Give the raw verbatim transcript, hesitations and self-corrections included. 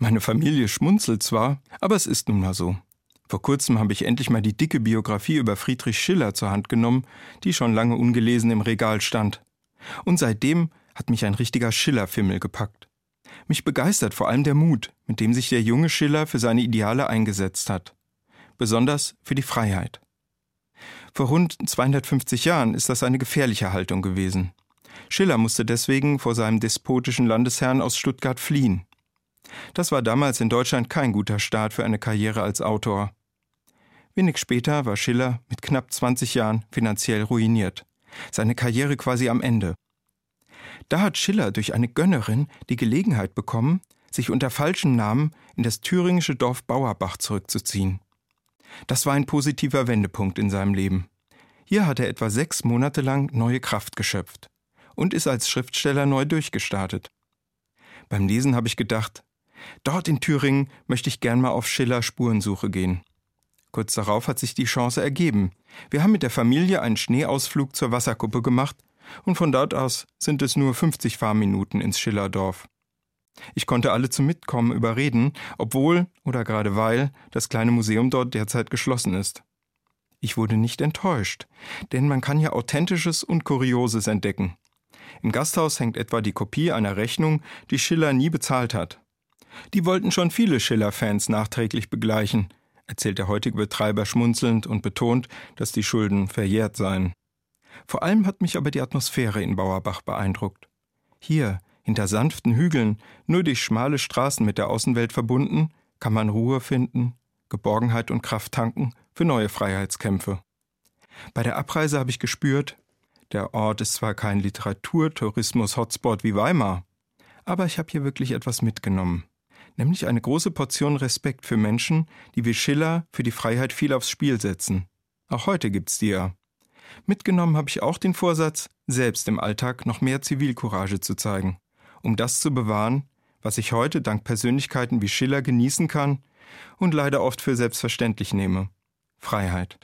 Meine Familie schmunzelt zwar, aber es ist nun mal so. Vor kurzem habe ich endlich mal die dicke Biografie über Friedrich Schiller zur Hand genommen, die schon lange ungelesen im Regal stand. Und seitdem hat mich ein richtiger Schiller-Fimmel gepackt. Mich begeistert vor allem der Mut, mit dem sich der junge Schiller für seine Ideale eingesetzt hat. Besonders für die Freiheit. Vor rund zweihundertfünfzig Jahren ist das eine gefährliche Haltung gewesen. Schiller musste deswegen vor seinem despotischen Landesherrn aus Stuttgart fliehen. Das war damals in Deutschland kein guter Start für eine Karriere als Autor. Wenig später war Schiller mit knapp zwanzig Jahren finanziell ruiniert. Seine Karriere quasi am Ende. Da hat Schiller durch eine Gönnerin die Gelegenheit bekommen, sich unter falschem Namen in das thüringische Dorf Bauerbach zurückzuziehen. Das war ein positiver Wendepunkt in seinem Leben. Hier hat er etwa sechs Monate lang neue Kraft geschöpft und ist als Schriftsteller neu durchgestartet. Beim Lesen habe ich gedacht, dort in Thüringen möchte ich gern mal auf Schiller Spurensuche gehen. Kurz darauf hat sich die Chance ergeben. Wir haben mit der Familie einen Schneeausflug zur Wasserkuppe gemacht und von dort aus sind es nur fünfzig Fahrminuten ins Schillerdorf. Ich konnte alle zum Mitkommen überreden, obwohl oder gerade weil das kleine Museum dort derzeit geschlossen ist. Ich wurde nicht enttäuscht, denn man kann ja Authentisches und Kurioses entdecken. Im Gasthaus hängt etwa die Kopie einer Rechnung, die Schiller nie bezahlt hat. Die wollten schon viele Schiller-Fans nachträglich begleichen, erzählt der heutige Betreiber schmunzelnd und betont, dass die Schulden verjährt seien. Vor allem hat mich aber die Atmosphäre in Bauerbach beeindruckt. Hier, hinter sanften Hügeln, nur durch schmale Straßen mit der Außenwelt verbunden, kann man Ruhe finden, Geborgenheit und Kraft tanken für neue Freiheitskämpfe. Bei der Abreise habe ich gespürt, der Ort ist zwar kein Literatur-Tourismus-Hotspot wie Weimar, aber ich habe hier wirklich etwas mitgenommen. Nämlich eine große Portion Respekt für Menschen, die wie Schiller für die Freiheit viel aufs Spiel setzen. Auch heute gibt's die ja. Mitgenommen habe ich auch den Vorsatz, selbst im Alltag noch mehr Zivilcourage zu zeigen, um das zu bewahren, was ich heute dank Persönlichkeiten wie Schiller genießen kann und leider oft für selbstverständlich nehme: Freiheit.